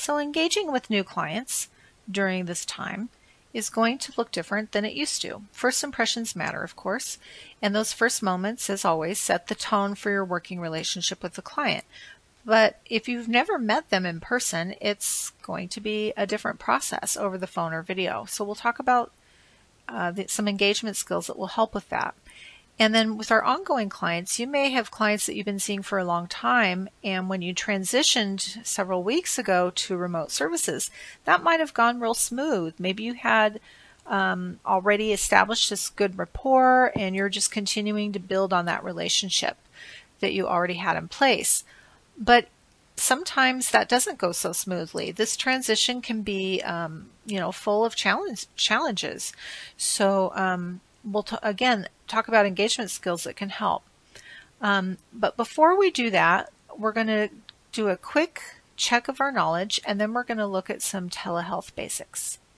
So engaging with new clients during this time is going to look different than it used to. First impressions matter, of course, and those first moments, as always, set the tone for your working relationship with the client. But if you've never met them in person, it's going to be a different process over the phone or video. So we'll talk about some engagement skills that will help with that. And then with our ongoing clients, you may have clients that you've been seeing for a long time, and when you transitioned several weeks ago to remote services, that might have gone real smooth. Maybe you had already established this good rapport, and you're just continuing to build on that relationship that you already had in place. But sometimes that doesn't go so smoothly. This transition can be, full of challenges. So we'll again talk about engagement skills that can help. But before we do that, we're going to do a quick check of our knowledge, and then we're going to look at some telehealth basics.